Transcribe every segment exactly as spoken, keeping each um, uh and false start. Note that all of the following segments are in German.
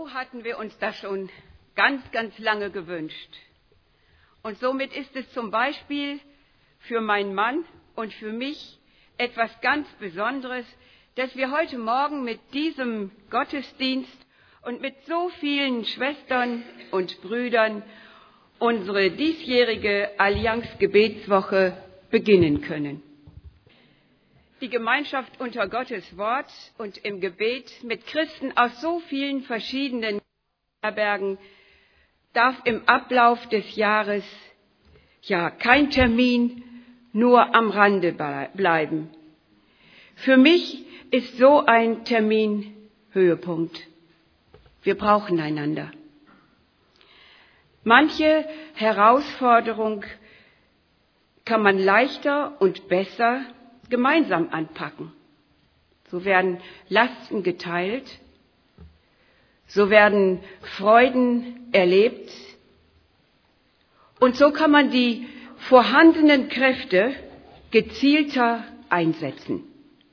So hatten wir uns das schon ganz, ganz lange gewünscht. Und somit ist es zum Beispiel für meinen Mann und für mich etwas ganz Besonderes, dass wir heute Morgen mit diesem Gottesdienst und mit so vielen Schwestern und Brüdern unsere diesjährige Allianz-Gebetswoche beginnen können. Die Gemeinschaft unter Gottes Wort und im Gebet mit Christen aus so vielen verschiedenen Herbergen darf im Ablauf des Jahres ja kein Termin nur am Rande bleiben. Für mich ist so ein Termin Höhepunkt. Wir brauchen einander. Manche Herausforderung kann man leichter und besser gemeinsam anpacken. So werden Lasten geteilt, so werden Freuden erlebt und so kann man die vorhandenen Kräfte gezielter einsetzen.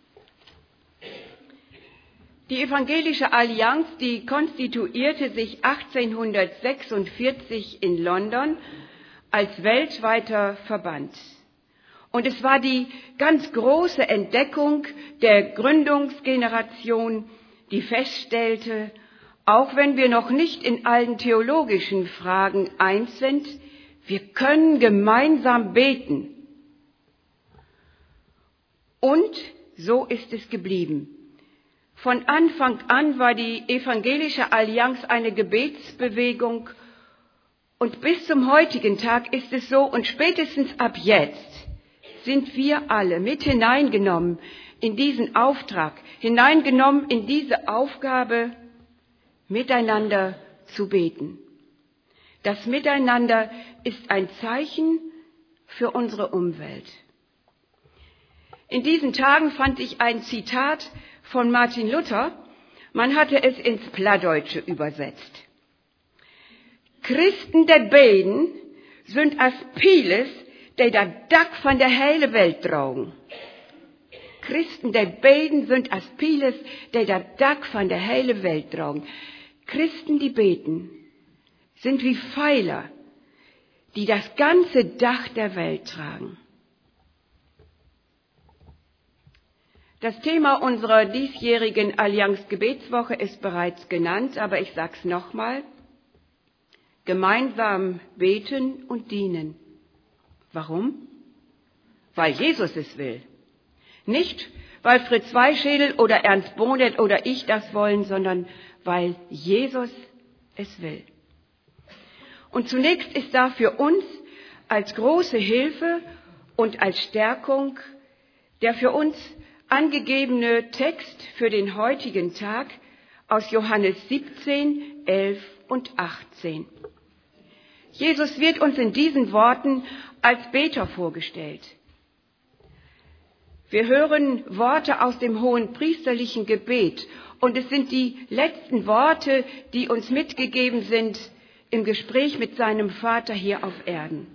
Die Evangelische Allianz, die konstituierte sich achtzehnhundertsechsundvierzig in London als weltweiter Verband. Und es war die ganz große Entdeckung der Gründungsgeneration, die feststellte, auch wenn wir noch nicht in allen theologischen Fragen eins sind, wir können gemeinsam beten. Und so ist es geblieben. Von Anfang an war die Evangelische Allianz eine Gebetsbewegung und bis zum heutigen Tag ist es so und spätestens ab jetzt sind wir alle mit hineingenommen in diesen Auftrag, hineingenommen in diese Aufgabe, miteinander zu beten. Das Miteinander ist ein Zeichen für unsere Umwelt. In diesen Tagen fand ich ein Zitat von Martin Luther. Man hatte es ins Plattdeutsche übersetzt. Christen, die beten, sind als vieles, die der Dach von der hele Welt tragen. Christen, die beten, sind als vieles, die der Dach von der hele Welt tragen. Christen, die beten, sind wie Pfeiler, die das ganze Dach der Welt tragen. Das Thema unserer diesjährigen Allianz-Gebetswoche ist bereits genannt, aber ich sag's nochmal. Gemeinsam beten und dienen. Warum? Weil Jesus es will. Nicht, weil Fritz Weischädel oder Ernst Bonet oder ich das wollen, sondern weil Jesus es will. Und zunächst ist da für uns als große Hilfe und als Stärkung der für uns angegebene Text für den heutigen Tag aus Johannes siebzehn, elf und achtzehn. Jesus wird uns in diesen Worten als Beter vorgestellt. Wir hören Worte aus dem hohenpriesterlichen Gebet und es sind die letzten Worte, die uns mitgegeben sind im Gespräch mit seinem Vater hier auf Erden.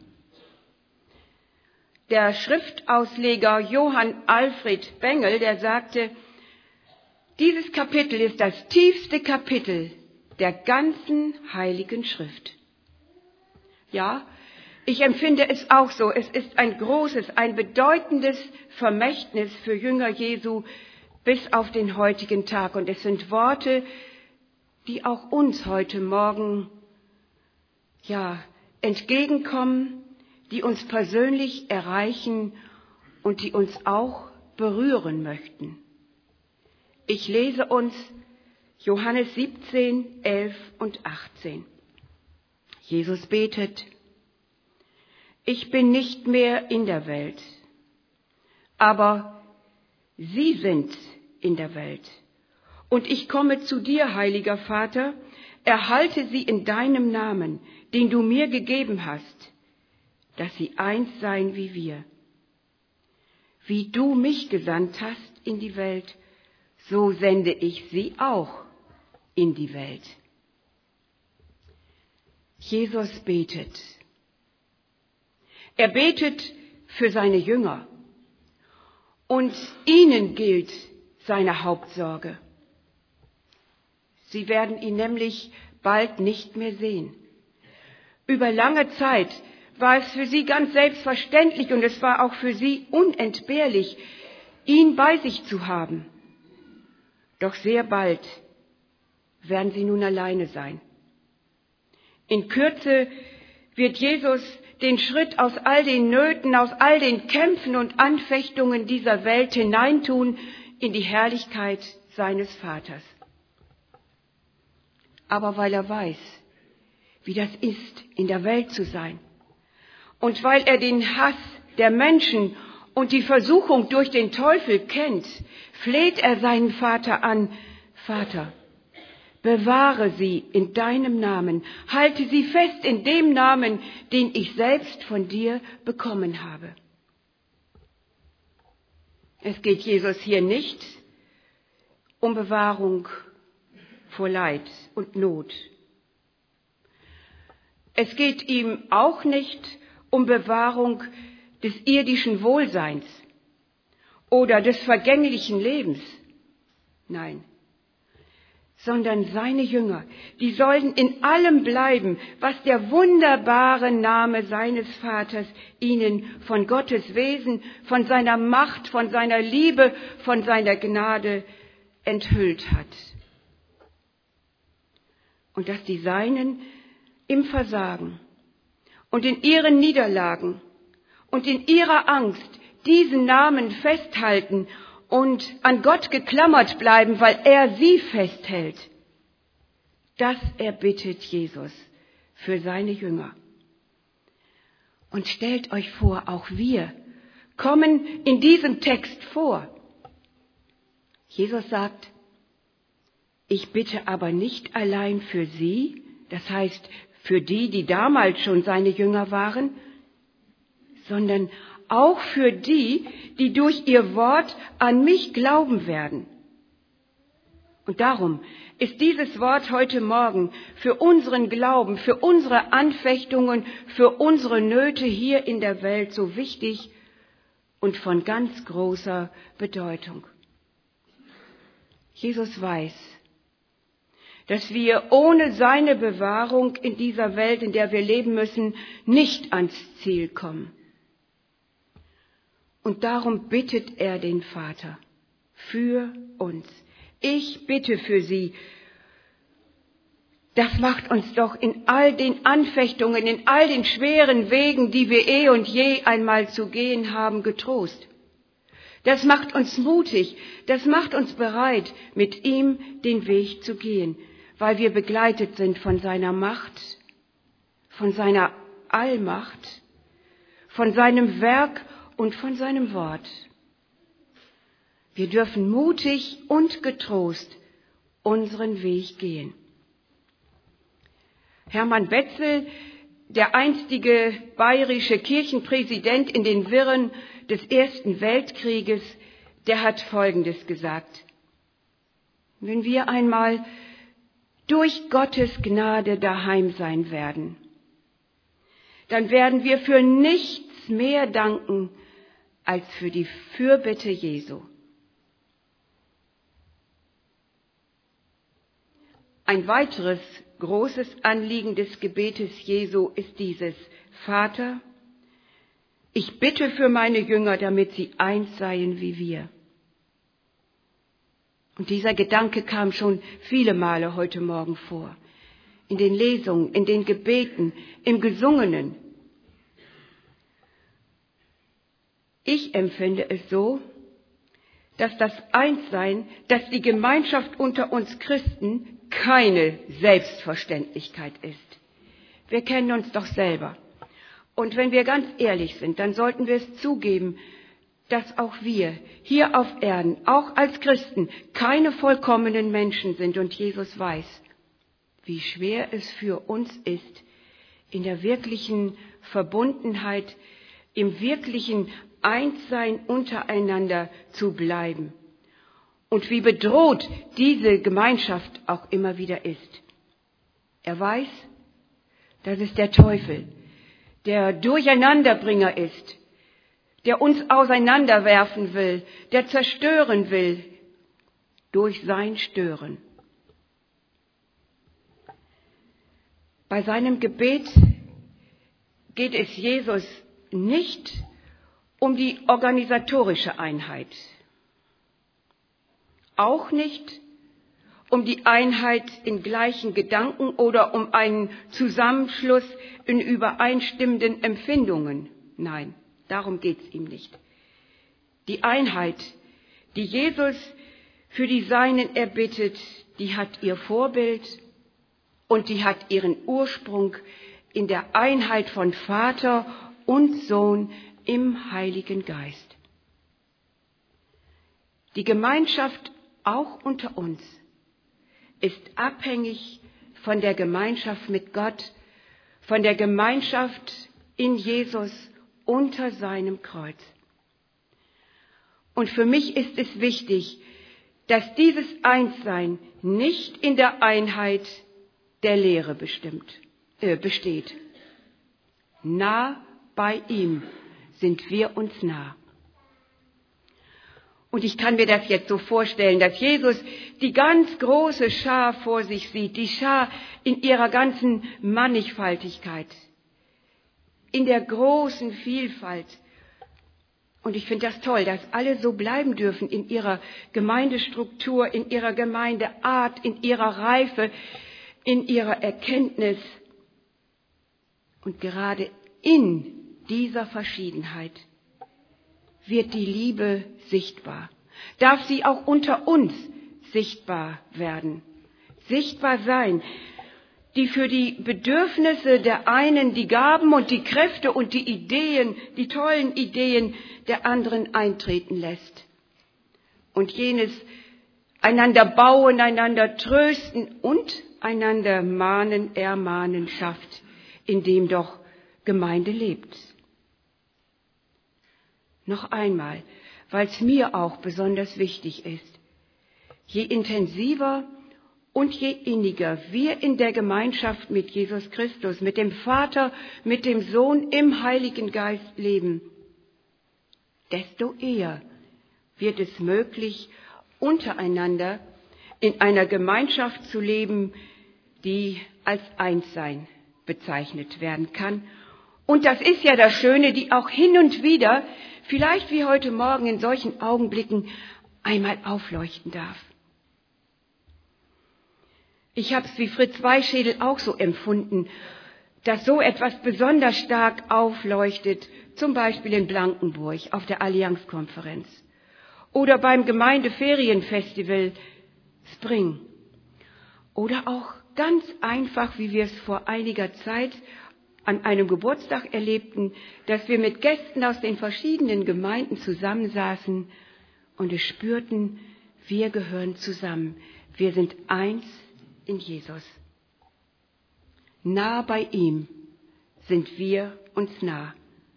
Der Schriftausleger Johann Alfred Bengel, der sagte, dieses Kapitel ist das tiefste Kapitel der ganzen Heiligen Schrift. Ja, ich empfinde es auch so. Es ist ein großes, ein bedeutendes Vermächtnis für Jünger Jesu bis auf den heutigen Tag. Und es sind Worte, die auch uns heute Morgen ja, entgegenkommen, die uns persönlich erreichen und die uns auch berühren möchten. Ich lese uns Johannes siebzehn, elf und achtzehn. Jesus betet, ich bin nicht mehr in der Welt, aber sie sind in der Welt. Und ich komme zu dir, heiliger Vater, erhalte sie in deinem Namen, den du mir gegeben hast, dass sie eins seien wie wir. Wie du mich gesandt hast in die Welt, so sende ich sie auch in die Welt. Jesus betet. Er betet für seine Jünger und ihnen gilt seine Hauptsorge. Sie werden ihn nämlich bald nicht mehr sehen. Über lange Zeit war es für sie ganz selbstverständlich und es war auch für sie unentbehrlich, ihn bei sich zu haben. Doch sehr bald werden sie nun alleine sein. In Kürze wird Jesus den Schritt aus all den Nöten, aus all den Kämpfen und Anfechtungen dieser Welt hineintun in die Herrlichkeit seines Vaters. Aber weil er weiß, wie das ist, in der Welt zu sein, und weil er den Hass der Menschen und die Versuchung durch den Teufel kennt, fleht er seinen Vater an: Vater, bewahre sie in deinem Namen, halte sie fest in dem Namen, den ich selbst von dir bekommen habe. Es geht Jesus hier nicht um Bewahrung vor Leid und Not. Es geht ihm auch nicht um Bewahrung des irdischen Wohlseins oder des vergänglichen Lebens. Nein, sondern seine Jünger, die sollen in allem bleiben, was der wunderbare Name seines Vaters ihnen von Gottes Wesen, von seiner Macht, von seiner Liebe, von seiner Gnade enthüllt hat. Und dass die Seinen im Versagen und in ihren Niederlagen und in ihrer Angst diesen Namen festhalten und an Gott geklammert bleiben, weil er sie festhält. Das erbittet Jesus für seine Jünger. Und stellt euch vor, auch wir kommen in diesem Text vor. Jesus sagt: Ich bitte aber nicht allein für sie, das heißt für die, die damals schon seine Jünger waren, sondern auch für die, die durch ihr Wort an mich glauben werden. Und darum ist dieses Wort heute Morgen für unseren Glauben, für unsere Anfechtungen, für unsere Nöte hier in der Welt so wichtig und von ganz großer Bedeutung. Jesus weiß, dass wir ohne seine Bewahrung in dieser Welt, in der wir leben müssen, nicht ans Ziel kommen. Und darum bittet er den Vater für uns. Ich bitte für sie. Das macht uns doch in all den Anfechtungen, in all den schweren Wegen, die wir eh und je einmal zu gehen haben, getrost. Das macht uns mutig, das macht uns bereit, mit ihm den Weg zu gehen, weil wir begleitet sind von seiner Macht, von seiner Allmacht, von seinem Werk und von seinem Wort. Wir dürfen mutig und getrost unseren Weg gehen. Hermann Betzel, der einstige bayerische Kirchenpräsident in den Wirren des Ersten Weltkrieges, der hat Folgendes gesagt: Wenn wir einmal durch Gottes Gnade daheim sein werden, dann werden wir für nichts mehr danken als für die Fürbitte Jesu. Ein weiteres großes Anliegen des Gebetes Jesu ist dieses: Vater, ich bitte für meine Jünger, damit sie eins seien wie wir. Und dieser Gedanke kam schon viele Male heute Morgen vor. In den Lesungen, in den Gebeten, im Gesungenen. Ich empfinde es so, dass das Einssein, dass die Gemeinschaft unter uns Christen keine Selbstverständlichkeit ist. Wir kennen uns doch selber. Und wenn wir ganz ehrlich sind, dann sollten wir es zugeben, dass auch wir hier auf Erden, auch als Christen, keine vollkommenen Menschen sind. Und Jesus weiß, wie schwer es für uns ist, in der wirklichen Verbundenheit, im wirklichen Einssein untereinander zu bleiben. Und wie bedroht diese Gemeinschaft auch immer wieder ist. Er weiß, dass es der Teufel, der Durcheinanderbringer ist, der uns auseinanderwerfen will, der zerstören will durch sein Stören. Bei seinem Gebet geht es Jesus nicht um die organisatorische Einheit, auch nicht um die Einheit in gleichen Gedanken oder um einen Zusammenschluss in übereinstimmenden Empfindungen. Nein, darum geht es ihm nicht. Die Einheit, die Jesus für die Seinen erbittet, die hat ihr Vorbild und die hat ihren Ursprung in der Einheit von Vater und Sohn im Heiligen Geist. Die Gemeinschaft auch unter uns ist abhängig von der Gemeinschaft mit Gott, von der Gemeinschaft in Jesus unter seinem Kreuz. Und für mich ist es wichtig, dass dieses Einssein nicht in der Einheit der Lehre bestimmt, äh, besteht. Nah bei ihm sind wir uns nah. Und ich kann mir das jetzt so vorstellen, dass Jesus die ganz große Schar vor sich sieht, die Schar in ihrer ganzen Mannigfaltigkeit, in der großen Vielfalt. Und ich finde das toll, dass alle so bleiben dürfen in ihrer Gemeindestruktur, in ihrer Gemeindeart, in ihrer Reife, in ihrer Erkenntnis. Und gerade in dieser Verschiedenheit wird die Liebe sichtbar. Darf sie auch unter uns sichtbar werden, sichtbar sein, die für die Bedürfnisse der einen die Gaben und die Kräfte und die Ideen, die tollen Ideen der anderen eintreten lässt. Und jenes einander bauen, einander trösten und einander mahnen, ermahnen schafft, in dem doch Gemeinde lebt. Noch einmal, weil es mir auch besonders wichtig ist. Je intensiver und je inniger wir in der Gemeinschaft mit Jesus Christus, mit dem Vater, mit dem Sohn im Heiligen Geist leben, desto eher wird es möglich, untereinander in einer Gemeinschaft zu leben, die als Einssein bezeichnet werden kann. Und das ist ja das Schöne, die auch hin und wieder, vielleicht wie heute Morgen in solchen Augenblicken, einmal aufleuchten darf. Ich habe es wie Fritz Weischädel auch so empfunden, dass so etwas besonders stark aufleuchtet, zum Beispiel in Blankenburg auf der Allianzkonferenz oder beim Gemeindeferienfestival Spring oder auch ganz einfach, wie wir es vor einiger Zeit an einem Geburtstag erlebten, dass wir mit Gästen aus den verschiedenen Gemeinden zusammensaßen und es spürten, wir gehören zusammen. Wir sind eins in Jesus. Nah bei ihm sind wir uns nah.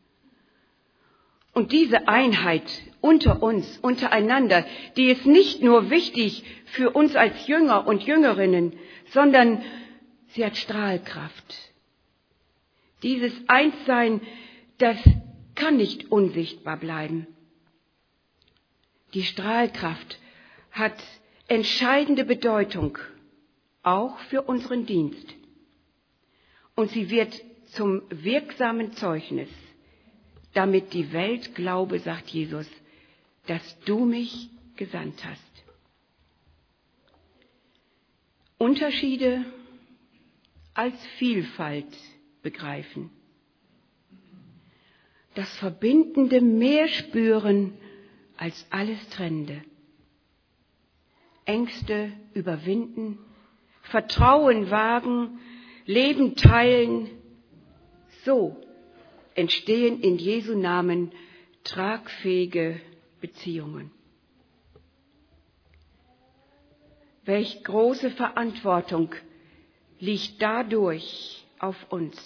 Und diese Einheit unter uns, untereinander, die ist nicht nur wichtig für uns als Jünger und Jüngerinnen, sondern sie hat Strahlkraft. Dieses Einssein, das kann nicht unsichtbar bleiben. Die Strahlkraft hat entscheidende Bedeutung, auch für unseren Dienst. Und sie wird zum wirksamen Zeugnis, damit die Welt glaube, sagt Jesus, dass du mich gesandt hast. Unterschiede als Vielfalt begreifen. Das Verbindende mehr spüren als alles Trennende. Ängste überwinden, Vertrauen wagen, Leben teilen. So entstehen in Jesu Namen tragfähige Beziehungen. Welch große Verantwortung liegt dadurch auf uns.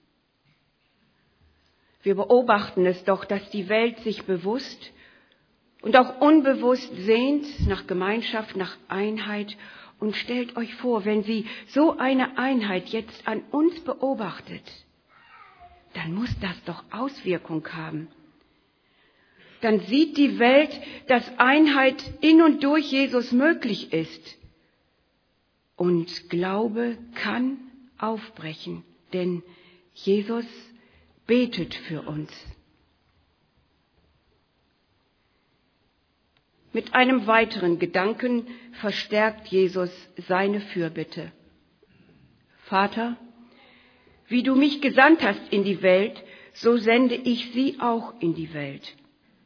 Wir beobachten es doch, dass die Welt sich bewusst und auch unbewusst sehnt nach Gemeinschaft, nach Einheit. Und stellt euch vor, wenn sie so eine Einheit jetzt an uns beobachtet, dann muss das doch Auswirkung haben. Dann sieht die Welt, dass Einheit in und durch Jesus möglich ist. Und Glaube kann aufbrechen, denn Jesus betet für uns. Mit einem weiteren Gedanken verstärkt Jesus seine Fürbitte. Vater, wie du mich gesandt hast in die Welt, so sende ich sie auch in die Welt.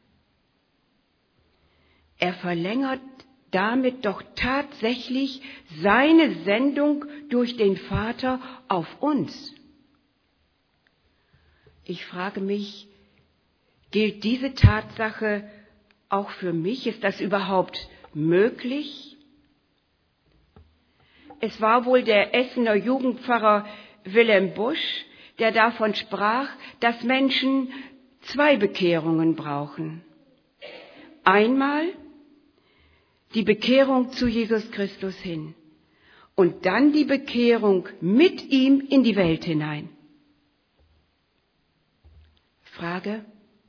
Er verlängert damit doch tatsächlich seine Sendung durch den Vater auf uns. Ich frage mich, gilt diese Tatsache auch für mich? Ist das überhaupt möglich? Es war wohl der Essener Jugendpfarrer Wilhelm Busch, der davon sprach, dass Menschen zwei Bekehrungen brauchen. Einmal die Bekehrung zu Jesus Christus hin und dann die Bekehrung mit ihm in die Welt hinein. Frage: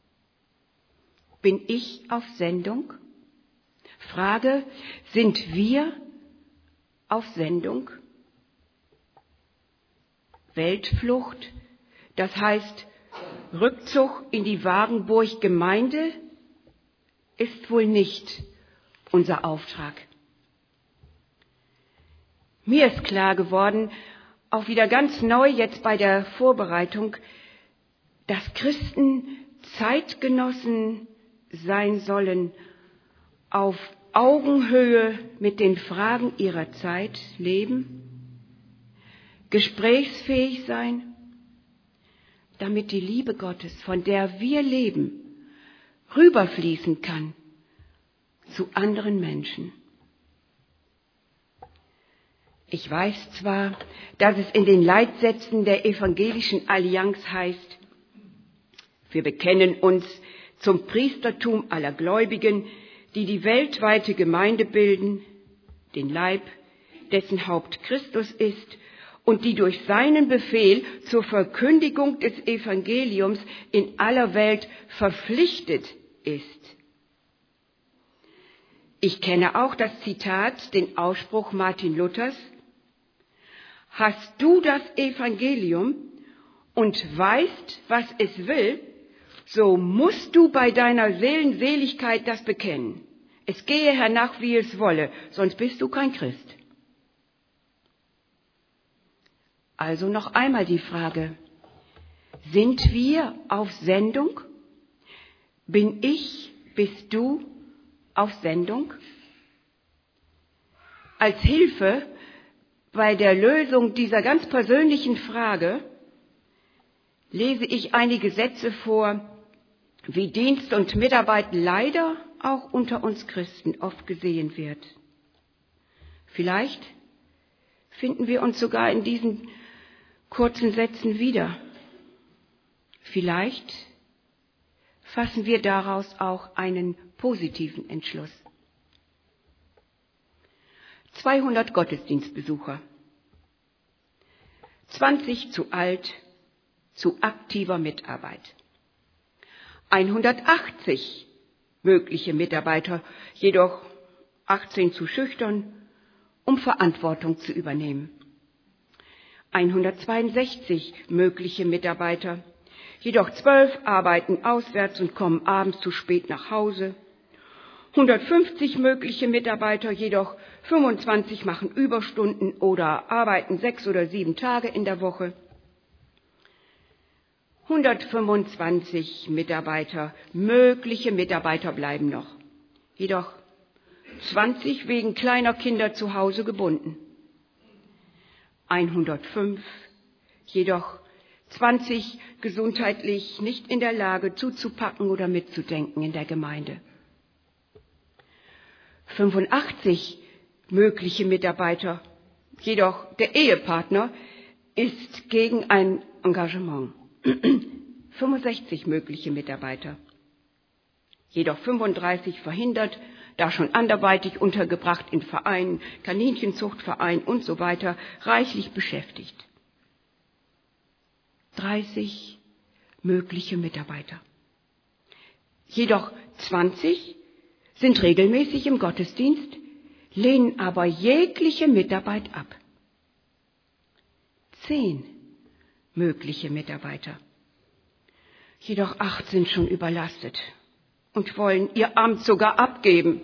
Bin ich auf Sendung? Frage: Sind wir auf Sendung? Weltflucht, das heißt Rückzug in die Wagenburg Gemeinde, ist wohl nicht unser Auftrag. Mir ist klar geworden, auch wieder ganz neu jetzt bei der Vorbereitung, dass Christen Zeitgenossen sein sollen, auf Augenhöhe mit den Fragen ihrer Zeit leben, gesprächsfähig sein, damit die Liebe Gottes, von der wir leben, rüberfließen kann zu anderen Menschen. Ich weiß zwar, dass es in den Leitsätzen der Evangelischen Allianz heißt, wir bekennen uns zum Priestertum aller Gläubigen, die die weltweite Gemeinde bilden, den Leib, dessen Haupt Christus ist und die durch seinen Befehl zur Verkündigung des Evangeliums in aller Welt verpflichtet ist. Ich kenne auch das Zitat, den Ausspruch Martin Luthers: Hast du das Evangelium und weißt, was es will, so musst du bei deiner Seelenseligkeit das bekennen. Es gehe hernach, wie es wolle, sonst bist du kein Christ. Also noch einmal die Frage: Sind wir auf Sendung? Bin ich, bist du auf Sendung? Als Hilfe bei der Lösung dieser ganz persönlichen Frage lese ich einige Sätze vor, wie Dienst und Mitarbeit leider auch unter uns Christen oft gesehen wird. Vielleicht finden wir uns sogar in diesen kurzen Sätzen wieder. Vielleicht fassen wir daraus auch einen positiven Entschluss. zweihundert Gottesdienstbesucher, zwanzig zu alt, zu aktiver Mitarbeit, hundertachtzig mögliche Mitarbeiter, jedoch achtzehn zu schüchtern, um Verantwortung zu übernehmen, hundertzweiundsechzig mögliche Mitarbeiter, jedoch zwölf arbeiten auswärts und kommen abends zu spät nach Hause, hundertfünfzig mögliche Mitarbeiter, jedoch fünfundzwanzig machen Überstunden oder arbeiten sechs oder sieben Tage in der Woche, hundertfünfundzwanzig Mitarbeiter, mögliche Mitarbeiter bleiben noch, jedoch zwanzig wegen kleiner Kinder zu Hause gebunden, hundertfünf, jedoch zwanzig gesundheitlich nicht in der Lage zuzupacken oder mitzudenken in der Gemeinde. fünfundachtzig mögliche Mitarbeiter, jedoch der Ehepartner ist gegen ein Engagement. fünfundsechzig mögliche Mitarbeiter, jedoch fünfunddreißig verhindert, da schon anderweitig untergebracht in Vereinen, Kaninchenzuchtverein und so weiter, reichlich beschäftigt. dreißig mögliche Mitarbeiter, jedoch zwanzig sind regelmäßig im Gottesdienst, lehnen aber jegliche Mitarbeit ab. zehn mögliche Mitarbeiter. Jedoch acht sind schon überlastet und wollen ihr Amt sogar abgeben.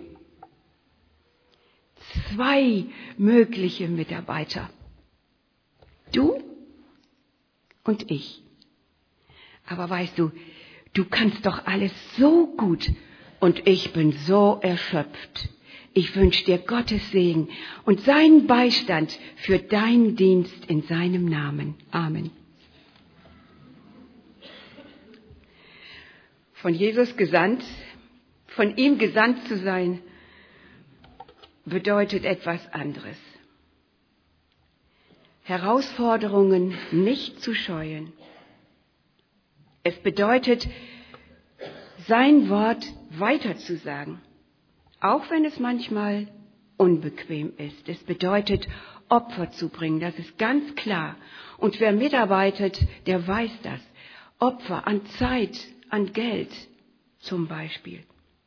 Zwei mögliche Mitarbeiter. Du und ich. Aber weißt du, du kannst doch alles so gut und ich bin so erschöpft. Ich wünsche dir Gottes Segen und seinen Beistand für deinen Dienst in seinem Namen. Amen. Von Jesus gesandt, von ihm gesandt zu sein, bedeutet etwas anderes. Herausforderungen nicht zu scheuen. Es bedeutet, sein Wort weiterzusagen, auch wenn es manchmal unbequem ist. Es bedeutet, Opfer zu bringen, das ist ganz klar. Und wer mitarbeitet, der weiß das. Opfer an Zeit, an Geld zum Beispiel.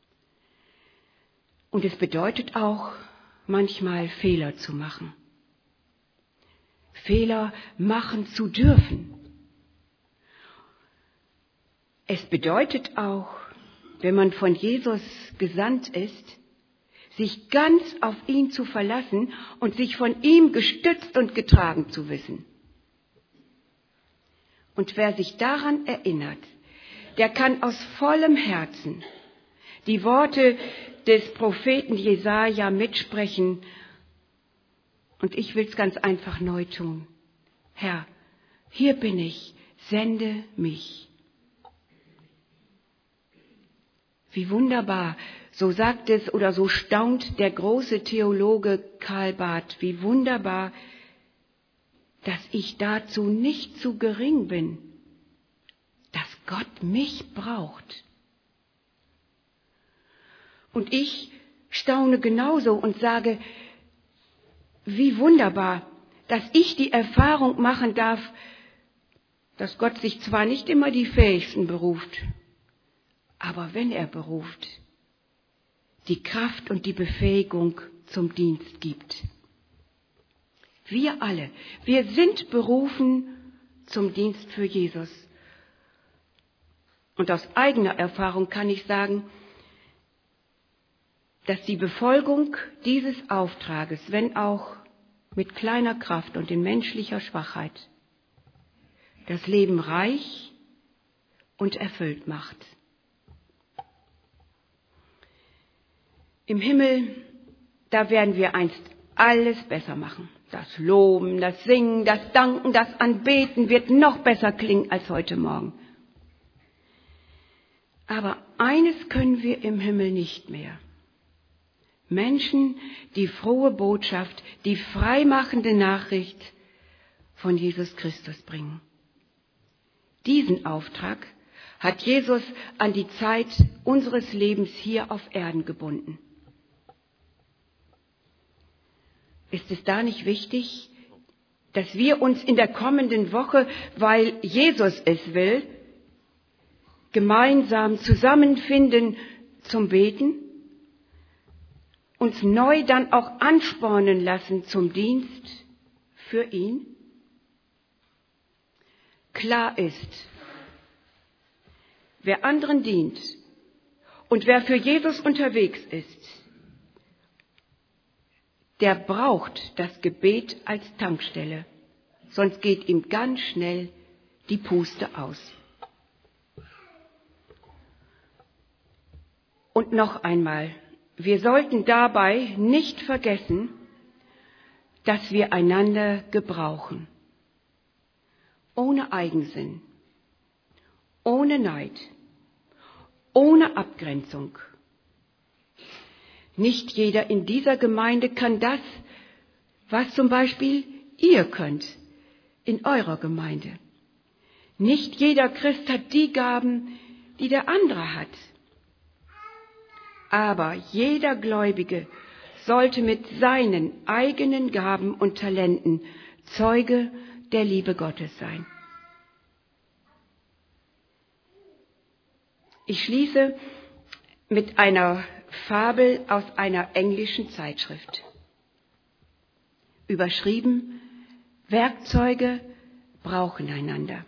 Und es bedeutet auch, manchmal Fehler zu machen. Fehler machen zu dürfen. Es bedeutet auch, wenn man von Jesus gesandt ist, sich ganz auf ihn zu verlassen und sich von ihm gestützt und getragen zu wissen. Und wer sich daran erinnert, der kann aus vollem Herzen die Worte des Propheten Jesaja mitsprechen. Und ich will es ganz einfach neu tun. Herr, hier bin ich, sende mich. Wie wunderbar, so sagt es oder so staunt der große Theologe Karl Barth, wie wunderbar, dass ich dazu nicht zu gering bin, dass Gott mich braucht. Und ich staune genauso und sage, wie wunderbar, dass ich die Erfahrung machen darf, dass Gott sich zwar nicht immer die Fähigsten beruft, aber wenn er beruft, die Kraft und die Befähigung zum Dienst gibt. Wir alle, wir sind berufen zum Dienst für Jesus. Und aus eigener Erfahrung kann ich sagen, dass die Befolgung dieses Auftrages, wenn auch mit kleiner Kraft und in menschlicher Schwachheit, das Leben reich und erfüllt macht. Im Himmel, da werden wir einst alles besser machen. Das Loben, das Singen, das Danken, das Anbeten wird noch besser klingen als heute Morgen. Aber eines können wir im Himmel nicht mehr. Menschen, die frohe Botschaft, die freimachende Nachricht von Jesus Christus bringen. Diesen Auftrag hat Jesus an die Zeit unseres Lebens hier auf Erden gebunden. Ist es da nicht wichtig, dass wir uns in der kommenden Woche, weil Jesus es will, gemeinsam zusammenfinden zum Beten, uns neu dann auch anspornen lassen zum Dienst für ihn? Klar ist, wer anderen dient und wer für Jesus unterwegs ist, der braucht das Gebet als Tankstelle, sonst geht ihm ganz schnell die Puste aus. Und noch einmal, wir sollten dabei nicht vergessen, dass wir einander gebrauchen. Ohne Eigensinn, ohne Neid, ohne Abgrenzung. Nicht jeder in dieser Gemeinde kann das, was zum Beispiel ihr könnt in eurer Gemeinde. Nicht jeder Christ hat die Gaben, die der andere hat. Aber jeder Gläubige sollte mit seinen eigenen Gaben und Talenten Zeuge der Liebe Gottes sein. Ich schließe mit einer Fabel aus einer englischen Zeitschrift. Überschrieben: Werkzeuge brauchen einander.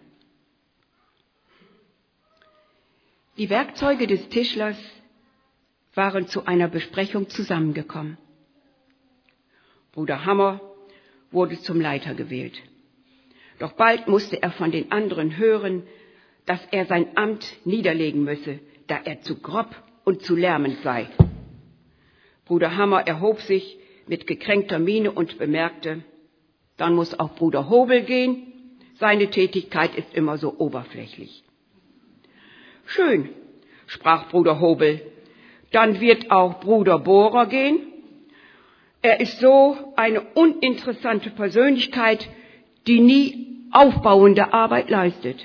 Die Werkzeuge des Tischlers waren zu einer Besprechung zusammengekommen. Bruder Hammer wurde zum Leiter gewählt. Doch bald musste er von den anderen hören, dass er sein Amt niederlegen müsse, da er zu grob und zu lärmend sei. Bruder Hammer erhob sich mit gekränkter Miene und bemerkte, dann muss auch Bruder Hobel gehen, seine Tätigkeit ist immer so oberflächlich. Schön, sprach Bruder Hobel, dann wird auch Bruder Bohrer gehen. Er ist so eine uninteressante Persönlichkeit, die nie aufbauende Arbeit leistet.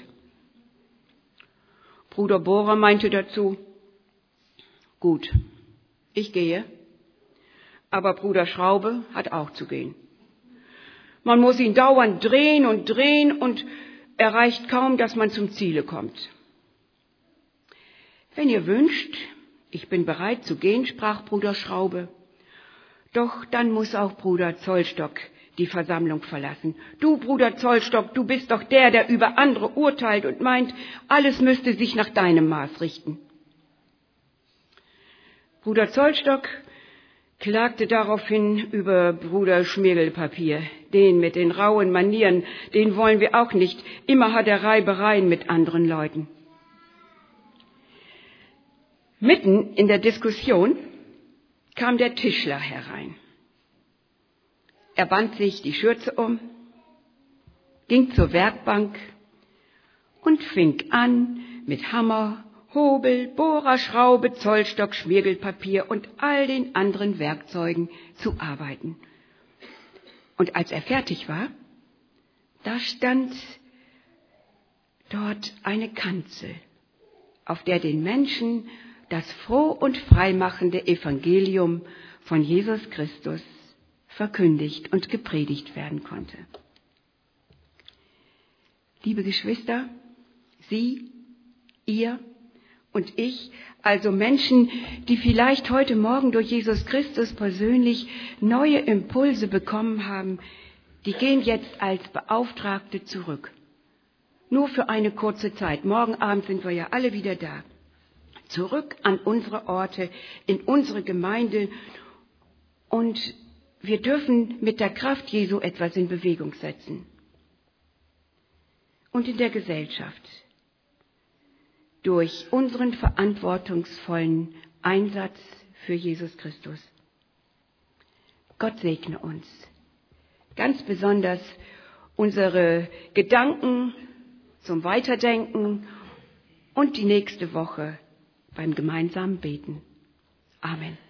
Bruder Bohrer meinte dazu, gut, ich gehe, aber Bruder Schraube hat auch zu gehen. Man muss ihn dauernd drehen und drehen und erreicht kaum, dass man zum Ziele kommt. Wenn ihr wünscht, ich bin bereit zu gehen, sprach Bruder Schraube. Doch dann muss auch Bruder Zollstock die Versammlung verlassen. Du, Bruder Zollstock, du bist doch der, der über andere urteilt und meint, alles müsste sich nach deinem Maß richten. Bruder Zollstock klagte daraufhin über Bruder Schmirgelpapier. Den mit den rauen Manieren, den wollen wir auch nicht. Immer hat er Reibereien mit anderen Leuten. Mitten in der Diskussion kam der Tischler herein. Er band sich die Schürze um, ging zur Werkbank und fing an, mit Hammer, Hobel, Bohrer, Schraube, Zollstock, Schmirgelpapier und all den anderen Werkzeugen zu arbeiten. Und als er fertig war, da stand dort eine Kanzel, auf der den Menschen das froh und freimachende Evangelium von Jesus Christus verkündigt und gepredigt werden konnte. Liebe Geschwister, Sie, ihr und ich, also Menschen, die vielleicht heute Morgen durch Jesus Christus persönlich neue Impulse bekommen haben, die gehen jetzt als Beauftragte zurück. Nur für eine kurze Zeit. Morgen Abend sind wir ja alle wieder da. Zurück an unsere Orte, in unsere Gemeinde, und wir dürfen mit der Kraft Jesu etwas in Bewegung setzen. Und in der Gesellschaft. Durch unseren verantwortungsvollen Einsatz für Jesus Christus. Gott segne uns. Ganz besonders unsere Gedanken zum Weiterdenken und die nächste Woche beim gemeinsamen Beten. Amen.